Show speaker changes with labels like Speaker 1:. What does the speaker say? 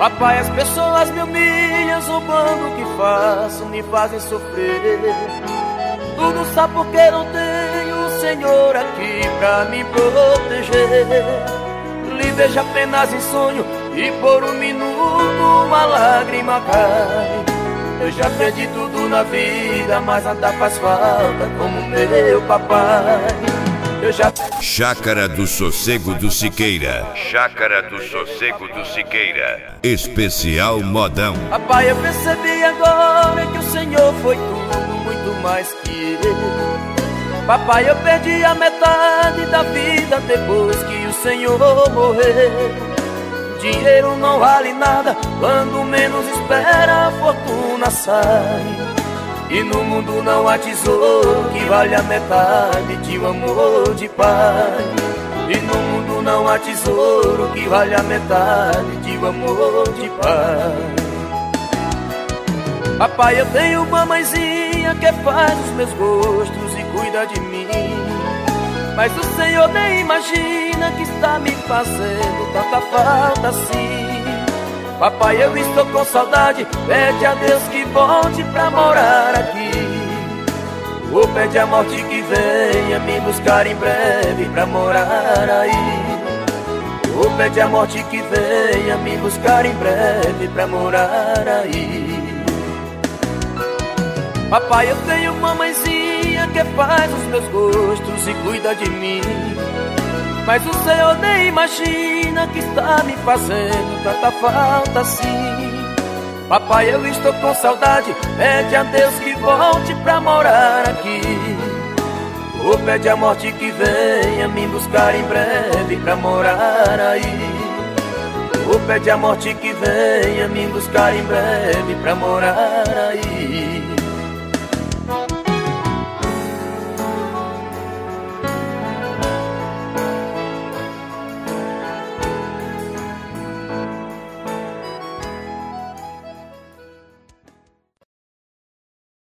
Speaker 1: Papai, as pessoas me humilham, zombando o que faço, me fazem sofrer. Tu não sabe porque não tenho o Senhor aqui pra me proteger. Lhe vejo apenas em sonho e por um minuto uma lágrima cai. Eu já perdi tudo na vida, mas nada faz falta como meu papai. Eu já...
Speaker 2: Chácara do Sossego do Siqueira. Chácara do Sossego do Siqueira. Especial modão.
Speaker 1: Papai, eu percebi agora que o Senhor foi tudo, muito mais que eu. Papai, eu perdi a metade da vida depois que o Senhor morreu. Dinheiro não vale nada, quando menos espera a fortuna sai. E no mundo não há tesouro que vale a metade de um amor de pai. E no mundo não há tesouro que vale a metade de um amor de pai. Papai, eu tenho uma mãezinha que faz os meus gostos e cuida de mim. Mas o Senhor nem imagina que está me fazendo tanta falta assim. Papai, eu estou com saudade, pede a Deus que volte pra morar aqui. Ou pede a morte que venha me buscar em breve pra morar aí. Ou pede a morte que venha me buscar em breve pra morar aí. Papai, eu tenho uma mãezinha que faz os meus gostos e cuida de mim. Mas o Senhor nem imagina que está me fazendo tanta falta assim. Papai, eu estou com saudade, pede a Deus que volte pra morar aqui. Ou pede a morte que venha me buscar em breve pra morar aí. Ou pede a morte que venha me buscar em breve pra morar aí.